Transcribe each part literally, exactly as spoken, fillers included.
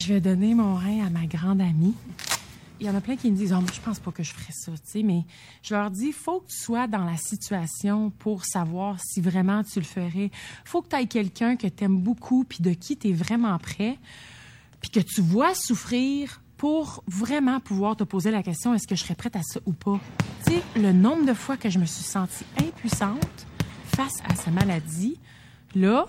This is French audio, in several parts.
je vais donner mon rein à ma grande amie. Il y en a plein qui me disent « Oh, moi, je pense pas que je ferais ça, tu sais. » Mais je leur dis « Faut que tu sois dans la situation pour savoir si vraiment tu le ferais. Faut que tu aies quelqu'un que tu aimes beaucoup puis de qui tu es vraiment prêt, puis que tu vois souffrir pour vraiment pouvoir te poser la question « Est-ce que je serais prête à ça ou pas? » Tu sais, le nombre de fois que je me suis sentie impuissante face à sa maladie, là...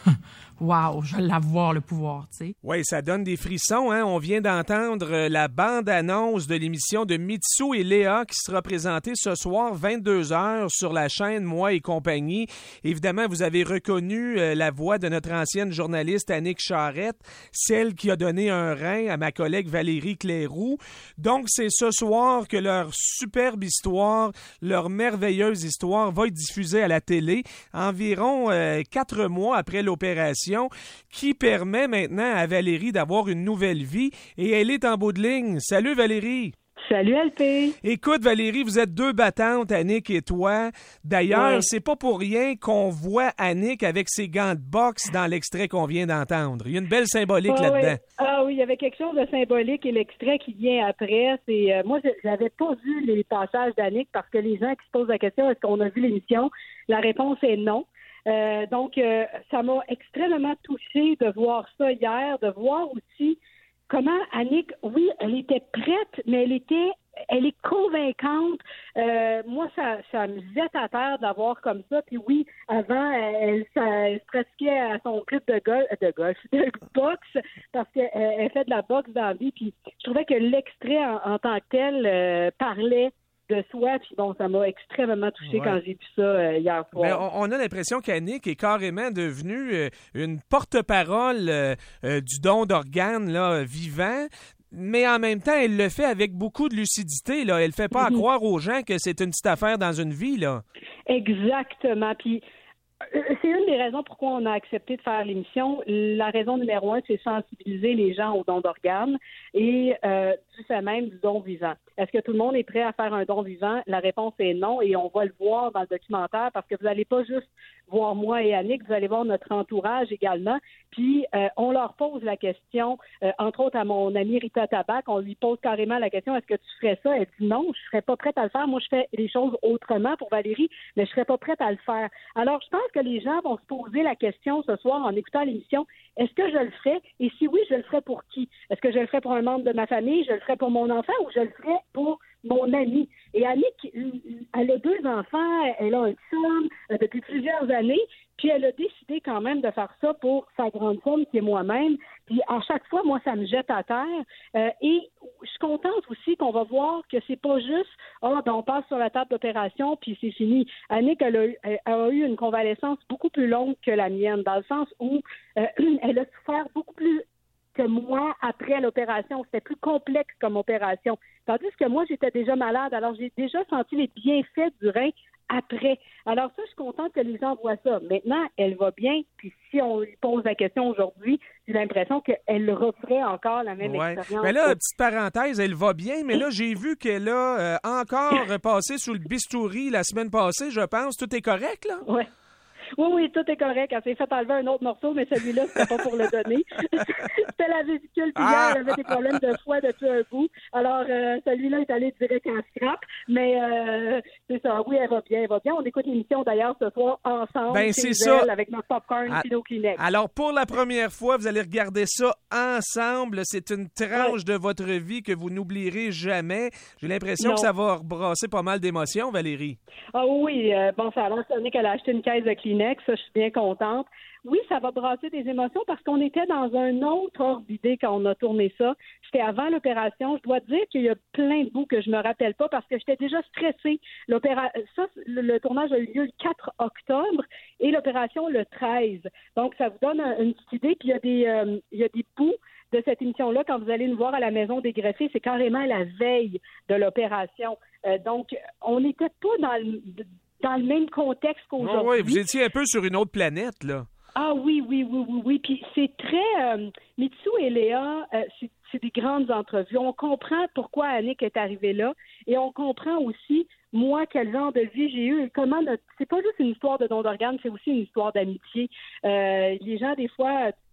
Wow, je vais l'avoir, le pouvoir, tu sais. Oui, ça donne des frissons, hein? On vient d'entendre la bande-annonce de l'émission de Mitsou et Léa qui sera présentée ce soir, vingt-deux heures, sur la chaîne Moi et compagnie. Évidemment, vous avez reconnu euh, la voix de notre ancienne journaliste Annick Charrette, celle qui a donné un rein à ma collègue Valérie Cleyroux. Donc, c'est ce soir que leur superbe histoire, leur merveilleuse histoire va être diffusée à la télé environ euh, quatre mois après l'opération, qui permet maintenant à Valérie d'avoir une nouvelle vie. Et elle est en bout de ligne. Salut Valérie! Salut L P! Écoute Valérie, vous êtes deux battantes, Annick et toi. D'ailleurs, oui. C'est pas pour rien qu'on voit Annick avec ses gants de boxe dans l'extrait qu'on vient d'entendre. Il y a une belle symbolique ah, là-dedans. Oui. Ah oui, il y avait quelque chose de symbolique et l'extrait qui vient après, c'est... Euh, moi, j'avais pas vu les passages d'Annick parce que les gens qui se posent la question, est-ce qu'on a vu l'émission? La réponse est non. Euh, donc, euh, ça m'a extrêmement touchée de voir ça hier, de voir aussi comment Annick, oui, elle était prête, mais elle était, elle est convaincante. Euh, moi, ça, ça me jette à terre d'avoir comme ça. Puis oui, avant, elle, ça, elle se pratiquait à son club de golf, de golf, de boxe, parce qu'elle elle fait de la boxe dans la vie. Puis je trouvais que l'extrait en, en tant que tel euh, parlait de soi, puis bon, ça m'a extrêmement touchée ouais. quand j'ai vu ça euh, hier soir. Mais on, on a l'impression qu'Annick est carrément devenue euh, une porte-parole euh, euh, du don d'organes là, vivant, mais en même temps, elle le fait avec beaucoup de lucidité. Là. Elle ne fait pas mm-hmm. à croire aux gens que c'est une petite affaire dans une vie. Là. Exactement. Puis c'est une des raisons pourquoi on a accepté de faire l'émission. La raison numéro un, c'est sensibiliser les gens au don d'organes et euh, du fait même du don vivant. Est-ce que tout le monde est prêt à faire un don vivant? La réponse est non et on va le voir dans le documentaire parce que vous n'allez pas juste voir moi et Annick, vous allez voir notre entourage également. Puis euh, on leur pose la question, euh, entre autres à mon amie Rita Tabac, on lui pose carrément la question, est-ce que tu ferais ça? Elle dit non, je serais pas prête à le faire. Moi, je fais les choses autrement pour Valérie, mais je serais pas prête à le faire. Alors, je pense que les gens vont se poser la question ce soir en écoutant l'émission, est-ce que je le ferais? Et si oui, je le ferais pour qui? Est-ce que je le ferais pour un membre de ma famille? Je le ferais pour mon enfant ou je le ferais pour mon ami? Et Annick, elle a deux enfants, elle a un son euh, depuis plusieurs années, puis elle a décidé quand même de faire ça pour sa grande femme qui est moi-même. Puis à chaque fois, moi, ça me jette à terre. Euh, et je suis contente aussi qu'on va voir que c'est pas juste « Ah, oh, ben on passe sur la table d'opération, puis c'est fini ». Annick, elle a, elle a eu une convalescence beaucoup plus longue que la mienne, dans le sens où euh, elle a souffert beaucoup plus que moi après l'opération. C'était plus complexe comme opération. Tandis que moi, j'étais déjà malade, alors j'ai déjà senti les bienfaits du rein après. Alors ça, je suis contente que les gens voient ça. Maintenant, elle va bien, puis si on lui pose la question aujourd'hui, j'ai l'impression qu'elle referait encore la même ouais. expérience. Mais là, petite parenthèse, elle va bien, mais là, j'ai vu qu'elle a euh, encore passé sous le bistouri la semaine passée, je pense. Tout est correct, là? Oui. Oui, oui, tout est correct. Elle s'est fait enlever un autre morceau, mais celui-là, c'était pas pour le donner. C'était la vésicule biliaire. Elle avait des problèmes de foie depuis un bout. Alors, euh, celui-là est allé direct en scrap. Mais euh, c'est ça. Oui, elle va bien, elle va bien. On écoute l'émission, d'ailleurs, ce soir, ensemble, ben, chez c'est elle, ça. avec notre popcorn et nos Kleenex. Alors, pour la première fois, vous allez regarder ça ensemble. C'est une tranche ouais. de votre vie que vous n'oublierez jamais. J'ai l'impression non. que ça va rebrasser pas mal d'émotions, Valérie. Ah oui, euh, bon, ça a l'air sonné qu'elle a acheté une caisse de Kleenex. Ça, je suis bien contente. Oui, ça va brasser des émotions parce qu'on était dans un autre ordre d'idée quand on a tourné ça. C'était avant l'opération. Je dois dire qu'il y a plein de bouts que je me rappelle pas parce que j'étais déjà stressée. L'opéra... Ça, le, le tournage a eu lieu le quatre octobre et l'opération le treize. Donc, ça vous donne un, une petite idée. Puis, il y a des, euh, il y a des bouts de cette émission-là, quand vous allez nous voir à la maison des greffés, c'est carrément la veille de l'opération. Euh, donc, on n'était pas dans le... dans le même contexte qu'aujourd'hui. Oh oui, vous étiez un peu sur une autre planète, là. Ah oui, oui, oui, oui, oui. Puis c'est très... Euh, Mitsou et Léa, euh, c'est, c'est des grandes entrevues. On comprend pourquoi Annick est arrivée là et on comprend aussi, moi, quel genre de vie j'ai eu et comment... Notre... C'est pas juste une histoire de don d'organes, c'est aussi une histoire d'amitié. Euh, les gens, des fois...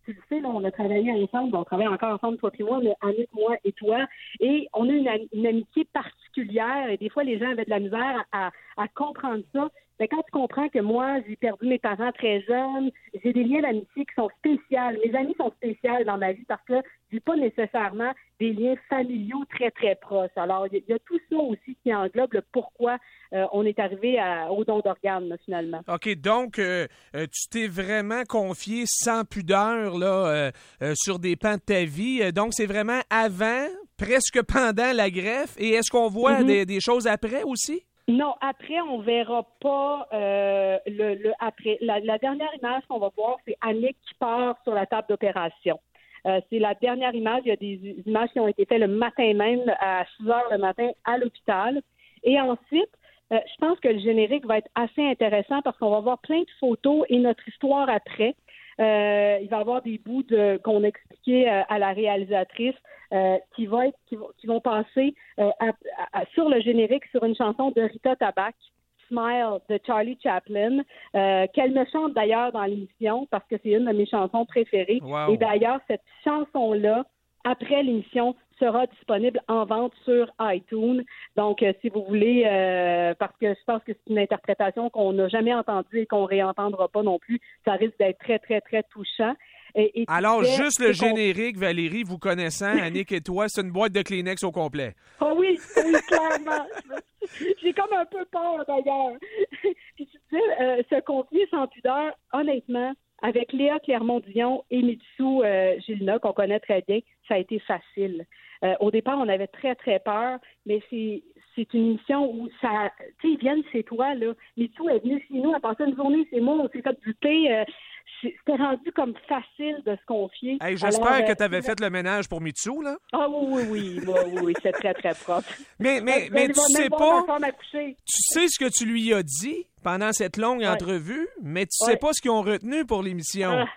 tu le sais, là, on a travaillé ensemble, on travaille encore ensemble, toi et moi, mais Annick, moi et toi, et on a une, une amitié particulière, et des fois, les gens avaient de la misère à, à comprendre ça. Mais quand tu comprends que moi, j'ai perdu mes parents très jeunes, j'ai des liens d'amitié qui sont spéciaux. Mes amis sont spéciaux dans ma vie parce que j'ai pas nécessairement des liens familiaux très, très proches. Alors, il y, y a tout ça aussi qui englobe le pourquoi euh, on est arrivé à, au don d'organes, là, finalement. OK, donc, euh, euh, tu t'es vraiment confié sans pudeur là, euh, euh, sur des pans de ta vie. Donc, c'est vraiment avant, presque pendant la greffe. Et est-ce qu'on voit mm-hmm. des, des choses après aussi? Non, après, on verra pas euh, le, le après. La, la dernière image qu'on va voir, c'est Annick qui part sur la table d'opération. Euh, c'est la dernière image. Il y a des images qui ont été faites le matin même, à six heures le matin, à l'hôpital. Et ensuite, euh, je pense que le générique va être assez intéressant parce qu'on va voir plein de photos et notre histoire après. Euh, il va y avoir des bouts de, qu'on a expliqué euh, à la réalisatrice euh, qui, va être, qui, qui vont passer euh, à, à, sur le générique sur une chanson de Rita Tabac, Smile de Charlie Chaplin, euh, qu'elle me chante d'ailleurs dans l'émission parce que c'est une de mes chansons préférées. Wow. Et d'ailleurs, cette chanson-là, après l'émission, sera disponible en vente sur iTunes. Donc, euh, si vous voulez, euh, parce que je pense que c'est une interprétation qu'on n'a jamais entendue et qu'on ne réentendra pas non plus, ça risque d'être très, très, très touchant. Et, et Alors, disais, juste le générique, Valérie, vous connaissant, Annick et toi, c'est une boîte de Kleenex au complet. Ah oh oui, oui, clairement. J'ai comme un peu peur, d'ailleurs. Puis tu disais, euh, se confier sans pudeur, honnêtement, avec Léa Clermont-Dion et Mitsou euh, Gilna, qu'on connaît très bien, ça a été facile. Euh, au départ, on avait très, très peur, mais c'est c'est une émission où ça... Tu sais, ils viennent chez toi, là. Mitsou est venue chez nous, elle a passé une journée chez moi, on s'est fait du thé. Euh, c'était rendu comme facile de se confier. Hey, j'espère Alors, que euh, tu avais fait le ménage pour Mitsou, là. Ah oui, oui, oui, oui, oui, oui, c'est très, très propre. Mais, mais, Elle, mais elle tu va sais même pas... voir ma femme à coucher. Tu sais ce que tu lui as dit pendant cette longue Ouais. entrevue, mais tu Ouais. sais pas ce qu'ils ont retenu pour l'émission. Ah,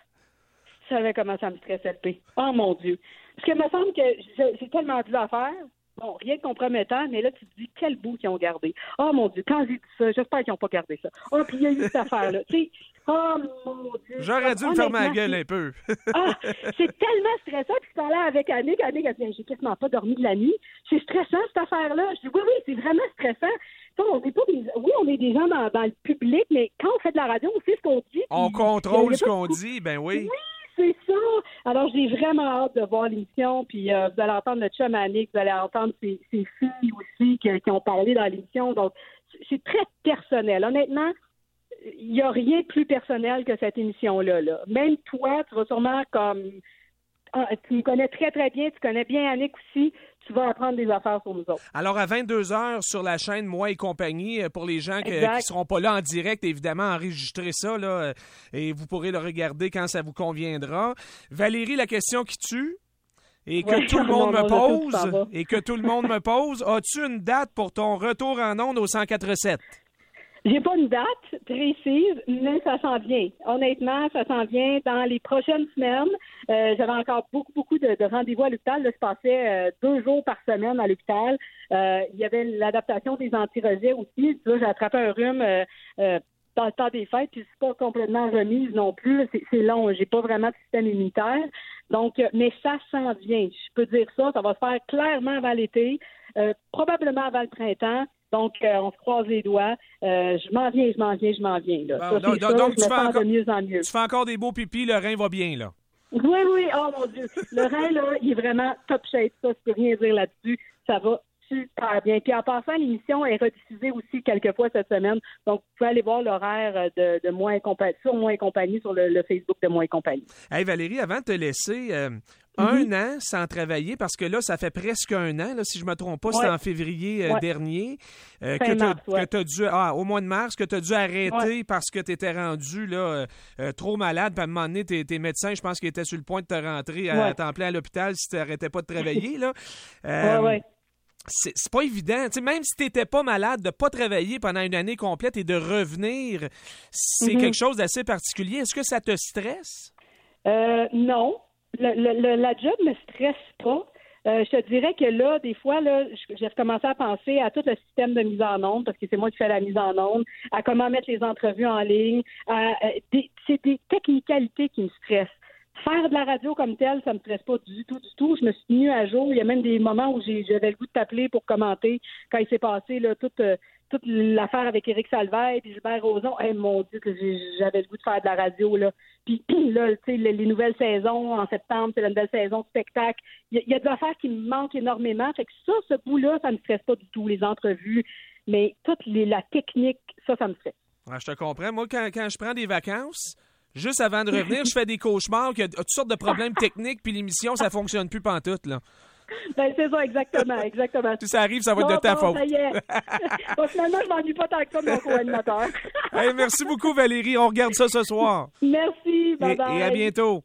je savais comment ça me stressait le P. Oh mon Dieu. Parce que il me semble que j'ai, j'ai tellement dû à faire. Bon, rien de compromettant, mais là, tu te dis quel bout qu'ils ont gardé. Oh mon Dieu, quand j'ai dit ça, j'espère qu'ils n'ont pas gardé ça. Oh, puis il y a eu cette affaire-là. Tu sais, oh mon Dieu. J'aurais dû me fermer la Honnêtement, gueule c'est- un peu. Ah, c'est tellement stressant. Puis je parlais avec Annick. Annick a dit, j'ai quasiment pas dormi de la nuit. C'est stressant, cette affaire-là. Je dis, oui, oui, c'est vraiment stressant. Tu sais, on est pas des... Oui, on est des gens dans, dans le public, mais quand on fait de la radio, on sait ce qu'on dit. On puis contrôle il y a ce pas qu'on beaucoup- dit, ben oui. C'est ça. Alors, j'ai vraiment hâte de voir l'émission. Puis, euh, vous allez entendre notre chum Annick, vous allez entendre ses, ses filles aussi qui, qui ont parlé dans l'émission. Donc, c'est très personnel. Honnêtement, il n'y a rien de plus personnel que cette émission-là. Là. Même toi, tu vas sûrement comme... ah, tu me connais très, très bien. Tu connais bien Annick aussi. Tu vas apprendre des affaires sur nous autres. Alors, à vingt-deux heures sur la chaîne Moi et compagnie, euh, pour les gens que- qui Exact. ne seront pas là en direct, évidemment, enregistrez ça là, euh, et vous pourrez le regarder quand ça vous conviendra. Valérie, la question qui tue et que Ouais, tout le monde non, me non, je sais où tu t'en pose, vas. et que tout le monde me pose, as-tu une date pour ton retour en ondes au cent quatre sept? J'ai pas une date précise, mais ça s'en vient. Honnêtement, ça s'en vient dans les prochaines semaines. Euh, j'avais encore beaucoup, beaucoup de, de rendez-vous à l'hôpital. Là, je passais euh, deux jours par semaine à l'hôpital. Euh, il y avait l'adaptation des antirosiers aussi. Tu vois, j'ai attrapé un rhume euh, euh, dans le temps des fêtes, puis c'est pas complètement remise non plus. C'est, c'est long. J'ai pas vraiment de système immunitaire. Donc, euh, mais ça s'en vient. Je peux dire ça. Ça va se faire clairement avant l'été, euh, probablement avant le printemps. Donc, euh, on se croise les doigts. Euh, je m'en viens, je m'en viens, je m'en viens. Là. Bon, Ça, donc- c'est donc- sûr, donc, je tu me fais sens encore- de mieux en mieux. Tu fais encore des beaux pipis, le rein va bien, là. Oui, oui, oh mon Dieu. Le rein, là, il est vraiment top shape, ça, je peux rien dire là-dessus. Ça va super bien. Puis en passant, l'émission est rediffusée aussi quelques fois cette semaine. Donc, vous pouvez aller voir l'horaire de, de Moi et compagnie, sur Moi et compagnie, sur le, le Facebook de Moi et compagnie. Hey Valérie, avant de te laisser, euh, un an sans travailler, parce que là, ça fait presque un an, là, si je ne me trompe pas, c'était Ouais. en février euh, Ouais. dernier, euh, Fin que tu mars, ouais. as dû, ah, au mois de mars, que tu as dû arrêter Ouais. parce que tu étais rendu là, euh, euh, trop malade. Puis à un moment donné, tes, tes médecins, je pense qu'ils étaient sur le point de te rentrer à, Ouais. à temps plein à l'hôpital si tu n'arrêtais pas de travailler. Là. Euh, Ouais, ouais. C'est, c'est pas évident. Tu sais, même si tu n'étais pas malade, de ne pas travailler pendant une année complète et de revenir, c'est Mhm. quelque chose d'assez particulier. Est-ce que ça te stresse? Euh, non. Le, le- le- la job me stresse pas. Euh, je te dirais que là, des fois, là, j- j'ai recommencé à penser à tout le système de mise en onde, parce que c'est moi qui fais la mise en onde, à comment mettre les entrevues en ligne. À, euh, des- c'est des technicalités qui me stressent. Faire de la radio comme telle, ça me stresse pas du tout, du tout. Je me suis tenue à jour. Il y a même des moments où j'ai, j'avais le goût de t'appeler pour commenter quand il s'est passé là, toute, euh, toute l'affaire avec Éric Salvaille puis Gilbert Rozon. Hey, mon Dieu, que j'ai, j'avais le goût de faire de la radio. Là. Puis là, tu sais, les, les nouvelles saisons en septembre, c'est la nouvelle saison de spectacle. Il y, y a de l'affaire qui me manque énormément. Fait que ça, ce bout-là, ça me stresse pas du tout, les entrevues. Mais toute les, la technique, ça, ça me stresse. Ouais, je te comprends. Moi, quand, quand je prends des vacances, juste avant de revenir, je fais des cauchemars, qu'il y a toutes sortes de problèmes techniques, puis l'émission, ça fonctionne plus pantoute, là. Ben, c'est ça, exactement, exactement. Si ça arrive, ça va être bon, de ta bon, faute. Ça y est. Bon, finalement, je m'ennuie pas tant que ça de mon co-animateur. Hey, merci beaucoup, Valérie. On regarde ça ce soir. Merci, bye et, bye. et à bientôt.